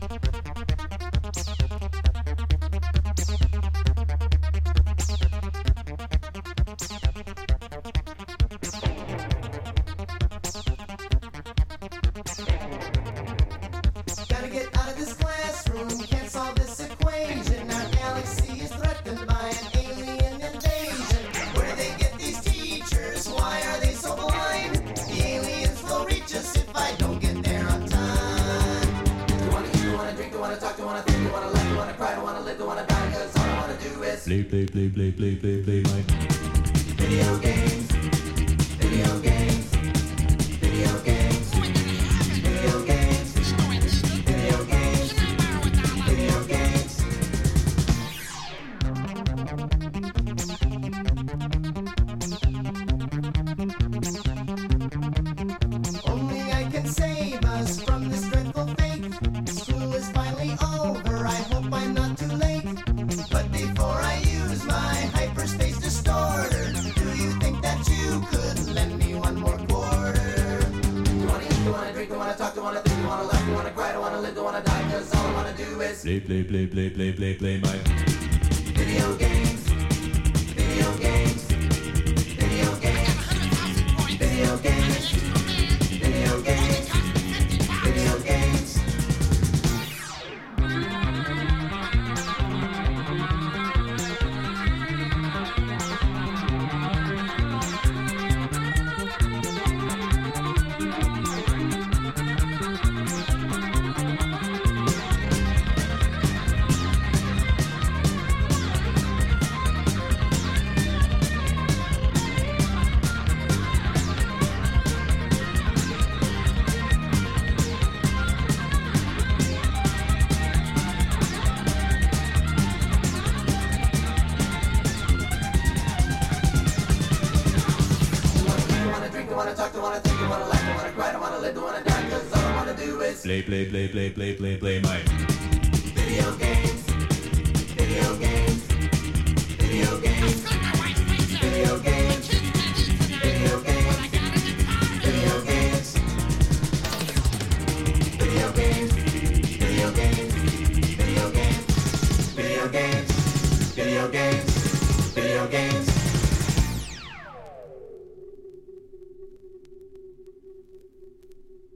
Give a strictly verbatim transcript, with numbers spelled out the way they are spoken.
Gotta get out of this classroom, can't solve this equation. Our galaxy is threatened by an alien invasion. Where do they get these teachers? Why are they so blind? The aliens will reach us if I don't get there on time. Do wanna eat, do wanna drink, do wanna talk, do wanna think, do wanna laugh, do wanna cry, do wanna live, do wanna die, cause all I wanna do is play, play, play, play, play, play, play, my video games, video games, video games, video games, video games, video games. Only I can save us from this dreadful fate. School is finally over, I hope I'm not too late. But before I use my hyperspace distorter, do you think that you could lend me one more quarter? Do wanna eat, do wanna drink, do wanna talk, do wanna think, do wanna laugh, do wanna cry, do wanna live, do wanna die, cause all I wanna do is play, play, play, play, play, play, play, my video games, video games, video games, video games, video games, video games. play, play, play, play, play, play, play, my Video games.